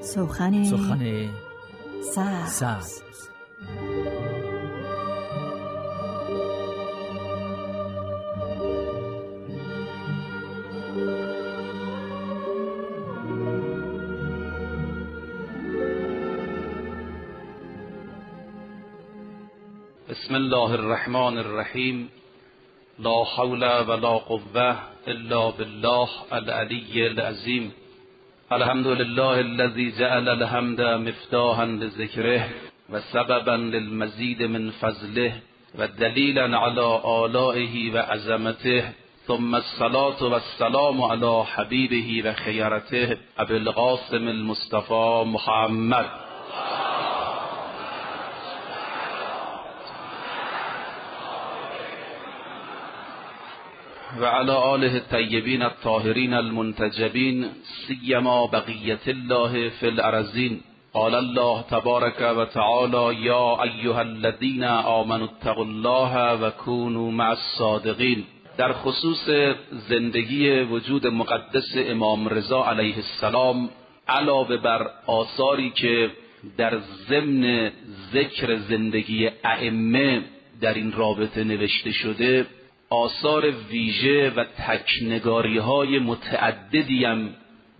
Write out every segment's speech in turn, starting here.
سخن سبز. بسم الله الرحمن الرحیم. لا حول ولا قوة الا بالله العلی العظیم. الحمد لله الذي جعل الحمد مفتاحا لذکره و سببا للمزید من فضله و دلیلا علی آلائه و عظمته. ثم الصلاة والسلام علی حبیبه و خیرته ابی القاسم المصطفى محمد و علی آله الطیبین الطاهرین المنتجبین سیما بقیة الله فی الارضین. قال الله تبارک و تعالی یا ایها الذین آمنوا اتقوا الله و کونوا مع الصادقین. در خصوص زندگی وجود مقدس امام رضا علیه السلام، علاوه بر آثاری که در ضمن ذکر زندگی ائمه در این رابطه نوشته شده، آثار ویژه و تکنگاری های متعددی هم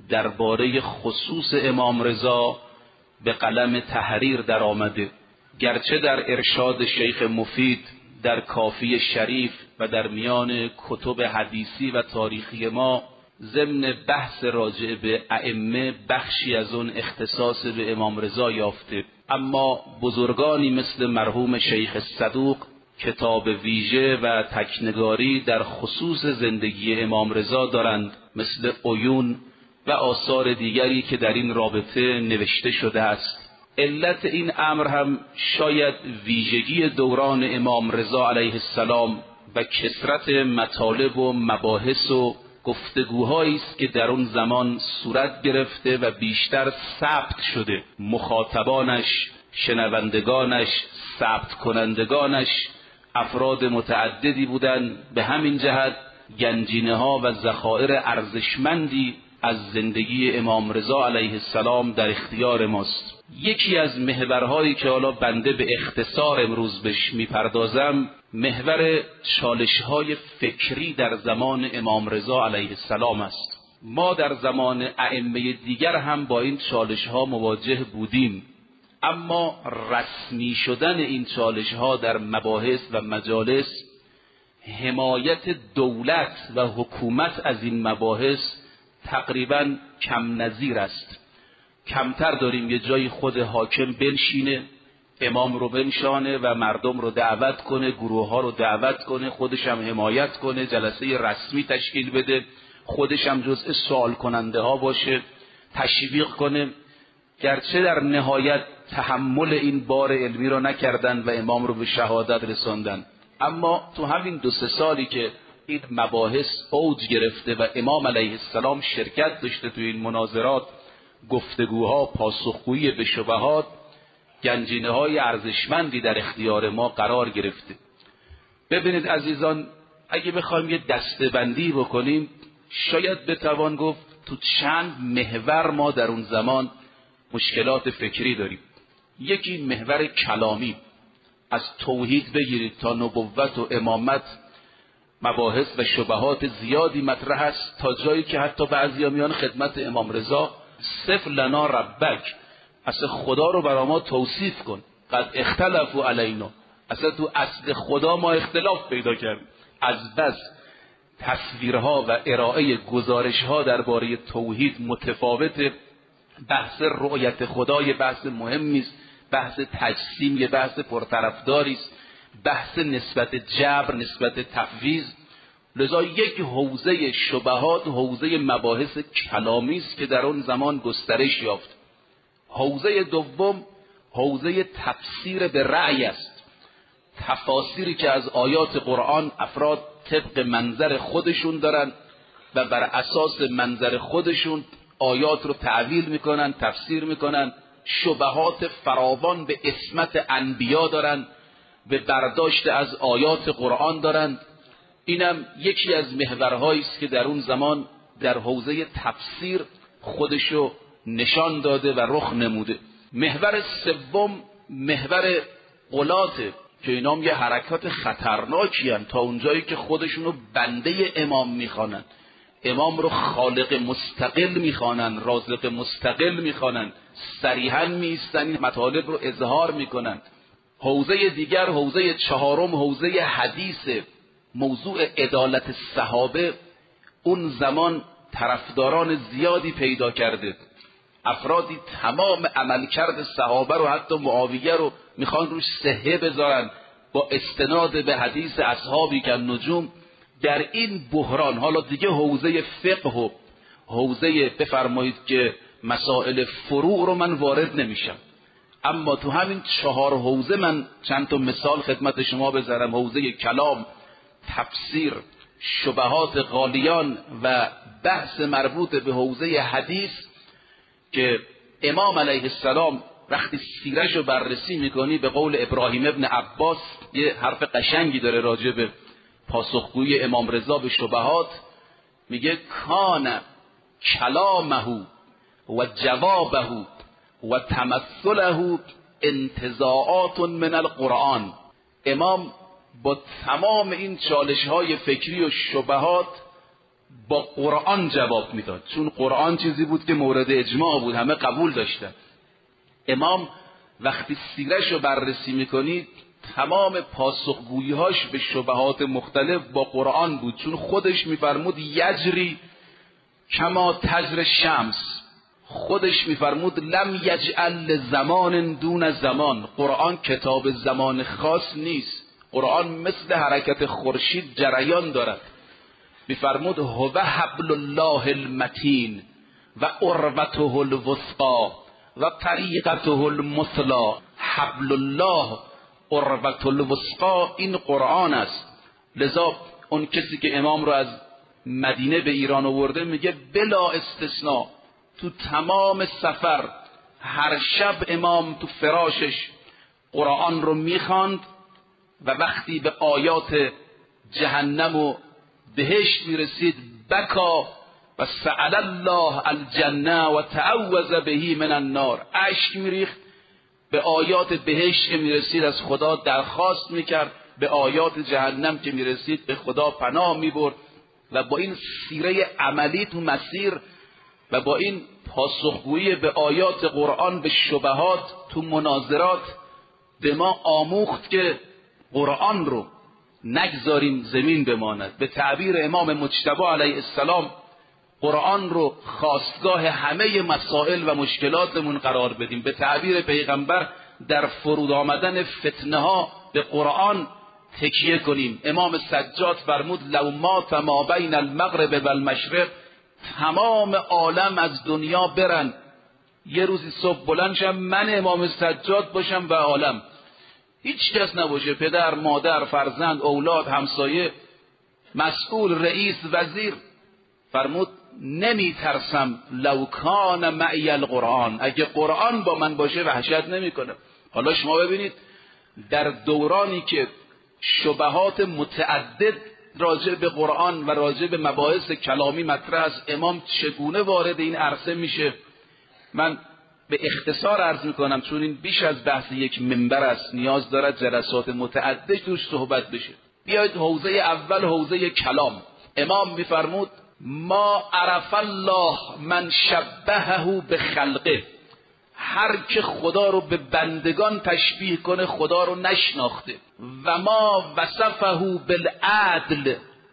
درباره خصوص امام رضا به قلم تحریر در آمده. گرچه در ارشاد شیخ مفید، در کافی شریف و در میان کتب حدیثی و تاریخی ما ضمن بحث راجع به ائمه بخشی از اون اختصاص به امام رضا یافته، اما بزرگانی مثل مرحوم شیخ صدوق کتاب ویژه و تکنگاری در خصوص زندگی امام رضا دارند، مثل عیون و آثار دیگری که در این رابطه نوشته شده است. علت این امر هم شاید ویژگی دوران امام رضا علیه السلام و کثرت مطالب و مباحث و گفتگوهایی است که در اون زمان صورت گرفته و بیشتر ثبت شده. مخاطبانش، شنوندگانش، ثبت کنندگانش افراد متعددی بودند. به همین جهت گنجینه ها و ذخایر ارزشمندی از زندگی امام رضا علیه السلام در اختیار ماست. یکی از محورهایی که حالا بنده به اختصار امروز بهش میپردازم، محور چالش‌های فکری در زمان امام رضا علیه السلام است. ما در زمان ائمه دیگر هم با این چالش‌ها مواجه بودیم، اما رسمی شدن این چالش‌ها در مباحث و مجالس، حمایت دولت و حکومت از این مباحث تقریباً کم نظیر است. کمتر داریم یه جای خود حاکم بنشینه، امام رو بنشانه و مردم رو دعوت کنه، گروه ها رو دعوت کنه، خودش هم حمایت کنه، جلسه رسمی تشکیل بده، خودش هم جزء سوال کننده ها باشه، تشویق کنه. گرچه در نهایت تحمل این بار علمی رو نکردن و امام رو به شهادت رساندن، اما تو همین 2-3 سالی که این مباحث اوج گرفته و امام علیه السلام شرکت داشته تو این مناظرات، گفتگوها، پاسخگویی به شبهات، گنجینه های ارزشمندی در اختیار ما قرار گرفته. ببینید عزیزان، اگه بخوایم یه دسته‌بندی بکنیم، شاید بتوان گفت تو چند محور ما در اون زمان مشکلات فکری داریم. یکی محور کلامی، از توحید بگیرید تا نبوت و امامت، مباحث و شبهات زیادی مطرح است، تا جایی که حتی بعضیا میان خدمت امام رضا صف لنا ربک، اصلا خدا رو برای ما توصیف کن، قد اختلفوا علینا، اصلا تو اصل خدا ما اختلاف پیدا کردیم. از بس تصویرها و ارائه گزارشها درباره توحید متفاوته. بحث رؤیت خدا یه بحث مهمی است، بحث تجسیم یه بحث پرطرفداری است، بحث نسبت جبر، نسبت تفویض. لذا یک حوزه شبهات، حوزه مباحث کلامی است که در اون زمان گسترش یافت. حوزه دوم حوزه تفسیر به رأی است، تفاسیری که از آیات قرآن افراد طبق منظر خودشون دارن و بر اساس منظر خودشون آیات رو تعویل میکنن، تفسیر میکنن. شبهات فراوان به عصمت انبیا دارن، به برداشت از آیات قرآن دارند. اینم یکی از محورهایی است که در اون زمان در حوزه تفسیر خودشو نشان داده و رخ نموده. محور سوم محور غلاته که اینا هم یه حرکات خطرناکی هن، تا اونجایی که خودشونو بنده امام میخوانن، امام رو خالق مستقل میخوانن، رازق مستقل میخوانن، صریحا میستن مطالب رو اظهار میکنن. حوزه دیگر، حوزه چهارم، حوزه حدیث، موضوع عدالت صحابه اون زمان طرفداران زیادی پیدا کرده. افرادی تمام عملکرد صحابه رو، حتی معاویه رو میخوان روش صحه بذارن با استناد به حدیث اصحابی که نجوم. در این بحران حالا دیگه حوزه فقه و حوزه بفرمایید که مسائل فروع رو من وارد نمیشم، اما تو همین 4 حوزه من چند تا مثال خدمت شما بذارم. حوزه کلام، تفسیر، شبهات غالیان و بحث مربوط به حوزه حدیث که امام علیه السلام وقتی سیرش رو بررسی میکنی به قول ابراهیم ابن عباس یه حرف قشنگی داره راجع به پاسخگویی امام رضا به شبهات، میگه کان کلامه و جوابه و تمثله انتزاعات من القرآن. امام با تمام این چالش های فکری و شبهات با قرآن جواب میداد، چون قرآن چیزی بود که مورد اجماع بود، همه قبول داشتن. امام وقتی سیرش رو بررسی میکنید تمام پاسخگویی‌هاش به شبهات مختلف با قرآن بود، چون خودش میفرمود یجری کما تجر شمس، خودش میفرمود لم یجعل زمان دون زمان. قرآن کتاب زمان خاص نیست، قرآن مثل حرکت خورشید جریان دارد. میفرمود هو حبل الله المتین و عروته الوثقی و طریقته المثلی. حبل الله عروة الوثقی این قرآن است. لذا اون کسی که امام رو از مدینه به ایران آورده میگه بلا استثناء تو تمام سفر هر شب امام تو فراشش قرآن رو میخواند و وقتی به آیات جهنم و بهشت میرسید بکا و سأل الله الجنه و تعوذ به من النار، اشک میریخت. به آیات بهشت که میرسید از خدا درخواست میکرد، به آیات جهنم که میرسید به خدا پناه میبرد. و با این سیره عملی تو مسیر و با این پاسخگویی به آیات قرآن به شبهات تو مناظرات به ما آموخت که قرآن رو نگذاریم زمین بماند. به تعبیر امام مجتبی علیه السلام قرآن رو خواستگاه همه مسائل و مشکلاتمون قرار بدیم. به تعبیر پیغمبر در فرود آمدن فتنه ها به قرآن تکیه کنیم. امام سجاد فرمود لو مات ما بین المغرب و المشرق، تمام عالم از دنیا برن، یه روزی صبح بلند شم من امام سجاد باشم و عالم هیچ کس نباشه، پدر، مادر، فرزند، اولاد، همسایه، مسئول، رئیس، وزیر. فرمود نمی ترسم لو کان معی القرآن، اگه قرآن با من باشه وحشت نمی کنم. حالا شما ببینید در دورانی که شبهات متعدد راجع به قرآن و راجع به مباحث کلامی مطرح است، امام چگونه وارد این عرصه میشه؟ من به اختصار عرض میکنم چون این بیش از بحث یک منبر است، نیاز دارد جلسات متعدد توش صحبت بشه. بیایید حوزه اول، حوزه کلام. امام میفرمود ما عرف الله من شبهه به خلقه، هر که خدا رو به بندگان تشبیه کنه خدا رو نشناخته. و ما وصفه بالعدل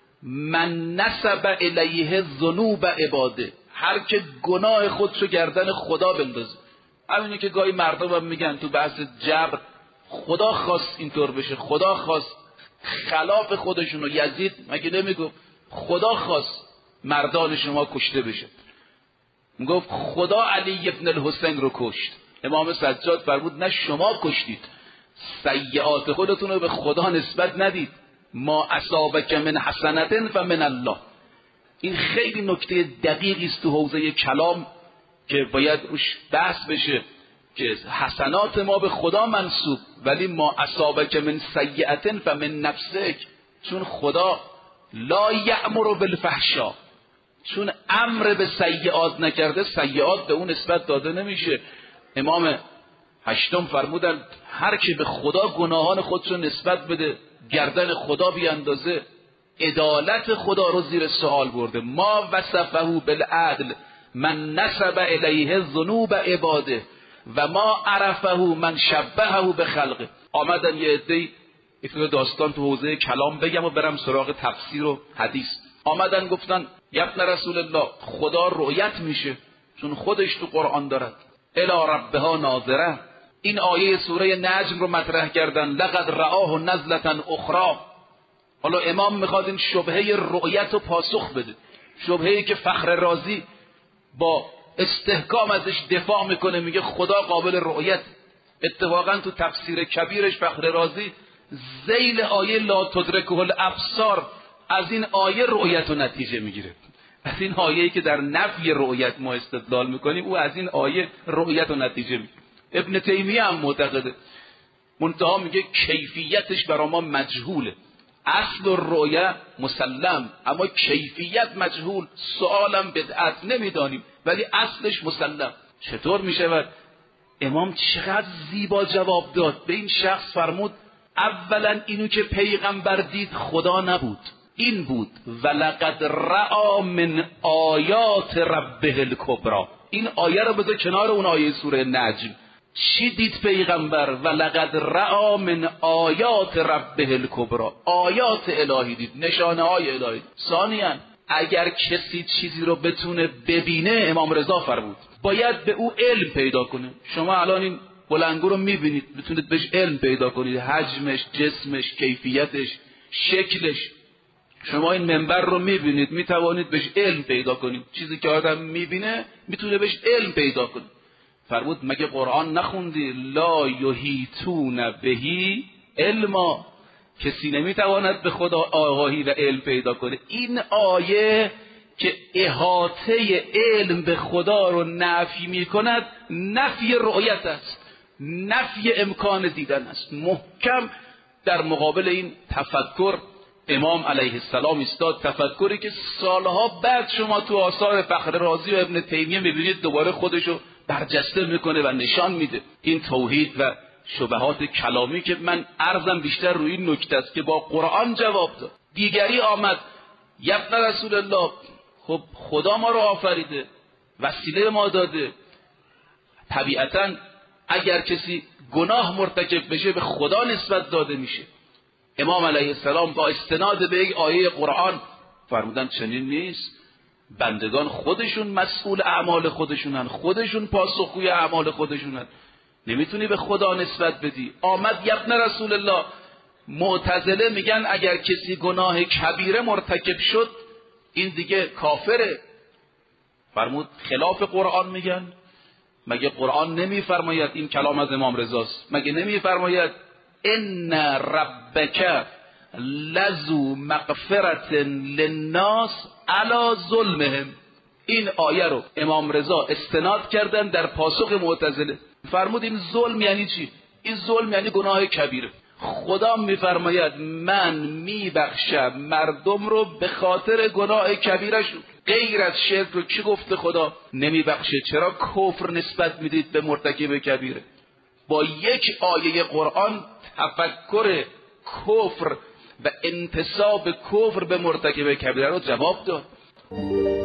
من نسب الیه ذنوب عباده، هر که گناه خودشو گردن خدا بندازه. همینه که گاهی مردم هم میگن تو بحث جبر خدا خواست اینطور بشه، خدا خواست خلاف خودشونو. یزید مگه نمیگفت خدا خواست مردان شما کشته بشه؟ میگفت خدا علی ابن الحسین رو کشت. امام سجاد فرمود نه شما کشتید، سیئات خودتون رو به خدا نسبت ندید. ما اصابک من حسنة فمن الله. این خیلی نکته دقیقی است تو حوزه کلام که باید روش بحث بشه که حسنات ما به خدا منسوب، ولی ما اصابک من سیئة فمن نفسک، چون خدا لا یأمر بالفحشاء، چون امر به سیئات نکرده سیئات به اون نسبت داده نمیشه. امام هشتم فرمودن هر که به خدا گناهان خودش رو نسبت بده گردن خدا بیاندازه عدالت خدا رو زیر سوال برده. ما وصفه بالعدل من نسب الیه ذنوب عباده و ما عرفه من شبهه بخلقه. آمدن یه عده‌ای یک داستان تو حوزه کلام بگم و برم سراغ تفسیر و حدیث. آمدن گفتن یبن رسول الله خدا رؤیت میشه چون خودش تو قرآن دارد الی ربها ناظره. این آیه سوره نجم رو مطرح کردن لقد رآه نزلة اخرى. حالا امام میخواد این شبهه رؤیت رو پاسخ بده، شبهه‌ای که فخر رازی با استحکام ازش دفاع میکنه، میگه خدا قابل رؤیت. اتفاقا تو تفسیر کبیرش فخر رازی ذیل آیه لا تدرکه الابصار از این آیه رؤیت و نتیجه میگیره. از این آیه‌ای که در نفی رؤیت ما استدلال میکنیم او از این آیه رؤیت و نتیجه میگیره. ابن تیمیه هم معتقده، منتها میگه کیفیتش برای ما مجهوله. اصل الرؤیا مسلم اما کیفیت مجهول، سوالم بدعت نمیدانیم ولی اصلش مسلم. چطور میشود؟ امام چقدر زیبا جواب داد به این شخص. فرمود اولا اینو که پیغمبر دید خدا نبود، این بود ولقد رأى من آیات ربه الکبری. این آیه رو بذار کنار اون آیه سوره نجم. چی دید پیغمبر؟ ولقد رأى من آیات ربه الکبری، آیات الهی دید، نشانه های الهی. ثانیاً اگر کسی چیزی رو بتونه ببینه، امام رضا فرمود باید به او علم پیدا کنه. شما الان این بلنگو رو میبینید، بتونید بهش علم پیدا کنید، حجمش، جسمش، کیفیتش، شکلش. شما این منبر رو میبینید، میتوانید بهش علم پیدا کنید. چیزی که آدم میبینه میتونه بهش علم پیدا کنه. فرمود مگه قرآن نخوندی لا یحیطون بهی علما، کسی نمیتواند به خدا آگاهی و علم پیدا کنه. این آیه که احاطه علم به خدا رو نفی میکند نفی رؤیت است، نفی امکان دیدن است. محکم در مقابل این تفکر امام علیه السلام ایستاد، تفکری که سالها بعد شما تو آثار فخر رازی و ابن تیمیه میبینید دوباره خودشو برجسته میکنه و نشان میده. این توحید و شبهات کلامی که من عرضم بیشتر روی این نکته است که با قرآن جواب داد. دیگری آمد یبن رسول الله خب خدا ما رو آفریده، وسیله ما داده، طبیعتا اگر کسی گناه مرتکب بشه به خدا نسبت داده میشه. امام علیه السلام با استناد به یک آیه قرآن فرمودن چنین نیست، بندگان خودشون مسئول اعمال خودشونن، خودشون پاسخگوی اعمال خودشونن، نمیتونی به خدا نسبت بدی. آمد یبن رسول الله معتزله میگن اگر کسی گناه کبیره مرتکب شد این دیگه کافره. فرمود خلاف قرآن میگن. مگه قرآن نمیفرماید، این کلام از امام رضاست، مگه نمیفرماید ان ربک لذو مغفرت للناس علی ظلمهم؟ این آیه رو امام رضا استناد کردن در پاسخ معتزله. فرمود این ظلم یعنی چی؟ این ظلم یعنی گناه کبیره. خدا میفرماید من میبخشم مردم رو به خاطر گناه کبیرشون. غیر از شرک رو چی گفته خدا نمیبخشه؟ چرا کفر نسبت میدید به مرتکب کبیره؟ با یک آیه قرآن تفکر کفر و انتساب کفر به مرتکب کبیره رو جواب داد.